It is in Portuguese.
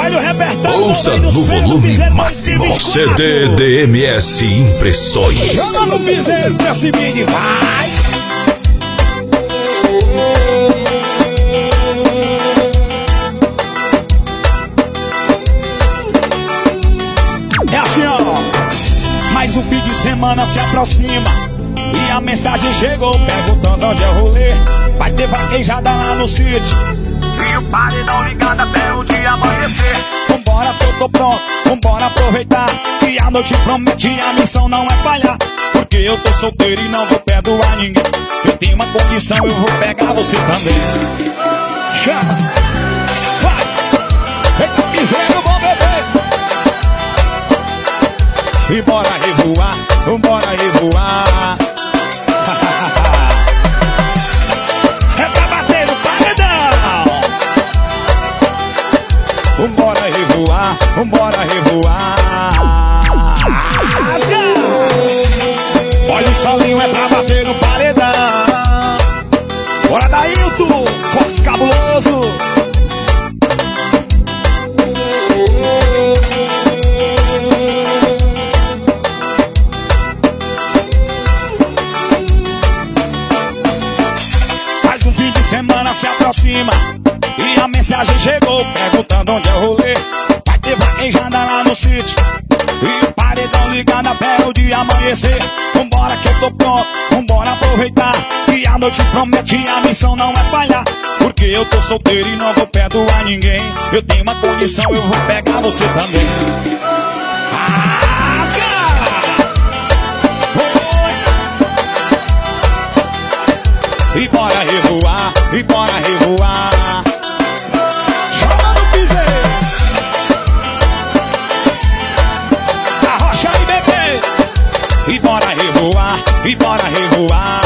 Olha o repertório. Ouça no volume máximo. CDDMS Impressões. Chama no piseiro pra esse mini, vai. É assim, ó. Mais um fim de semana se aproxima e a mensagem chegou perguntando onde é o rolê. Vai ter vaquejada lá no sítio e o paredão ligado até o dia amanhecer. Vambora que eu tô pronto, vambora aproveitar que a noite promete e a missão não é falhar. Porque eu tô solteiro e não vou perdoar ninguém. Eu tenho uma condição, eu vou pegar você também. Chama! Vai! Eita, piseiro, bom bebê! E bora revoar, vambora revoar. É pra bater no paredão. Vambora revoar, vambora revoar. Olha o solinho, é pra bater no paredão. Bora daí, Hilton, Fox Cabuloso. Semana se aproxima e a mensagem chegou perguntando onde é o rolê. Vai ter vaquejada lá no sítio e o paredão ligado até o dia amanhecer. Vambora que eu tô pronto, vambora aproveitar que a noite promete e a missão não é falhar. Porque eu tô solteiro e não vou perdoar ninguém. Eu tenho uma condição, eu vou pegar você também. E bora revoar, e bora revoar. Chama no piseiro. Arrocha aí, bebê. E bora revoar, e bora revoar.